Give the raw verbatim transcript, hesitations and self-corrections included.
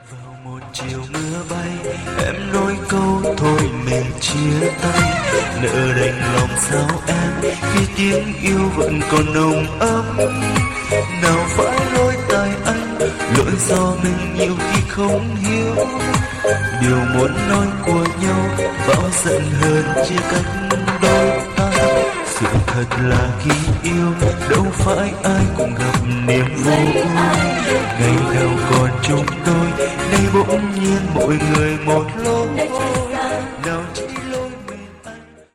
Vào một chiều mưa bay, em nói câu thôi mình chia tay. Nỡ đành lòng sao em khi tiếng yêu vẫn còn nồng ấm. Nào phải lỗi tại anh, lỗi do mình nhiều khi không hiểu điều muốn nói của nhau. Bão giận hơn chia cách đôi ta. Sự thật là khi yêu đâu phải ai cũng gặp niềm vui. Ngày nào còn chúng tôi, nay bỗng nhiên mỗi người một lối.